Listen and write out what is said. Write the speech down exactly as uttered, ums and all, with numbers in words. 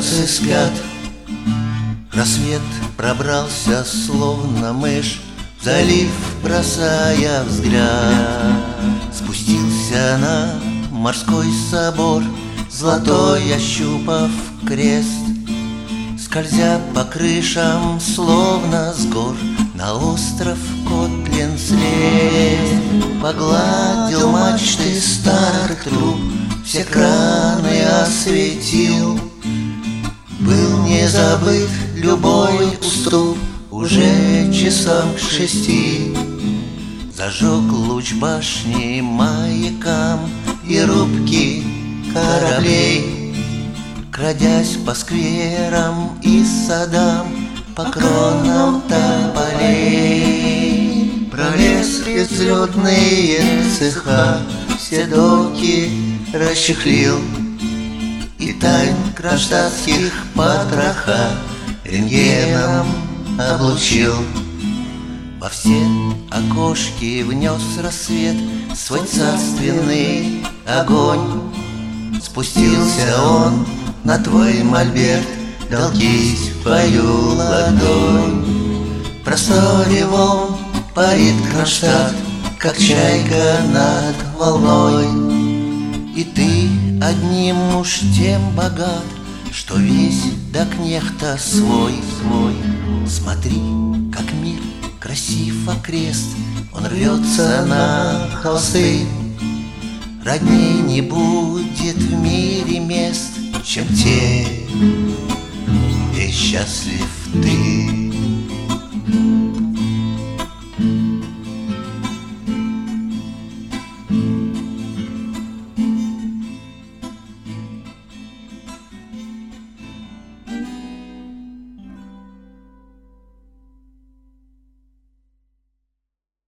Старцы спят. Рассвет пробрался, словно мышь, в залив, бросая взгляд. Спустился на морской собор, золотой ощупав крест. Скользя по крышам, словно с гор, на остров Котлин слез. Погладил мачты старых труб, все краны осветил. Был не забыт любой уступ, уже часам к шести. Зажег луч башни маякам и рубки кораблей. Крадясь по скверам и садам, по кронам тополей. Пролез взлетные цеха, все доки расчехлил, и тайн кронштадтских потроха рентгеном облучил. Во все окошки внес рассвет свой царственный огонь. Спустился он на твой мольберт, дал кисть в твою ладонь. В просторе волн парит Кронштадт, как чайка над волной. И ты одним уж тем богат, что весь до кнехта свой, свой. Смотри, как мир красив окрест, он рвется на холсты. Родней не будет в мире мест, чем те, где счастлив ты.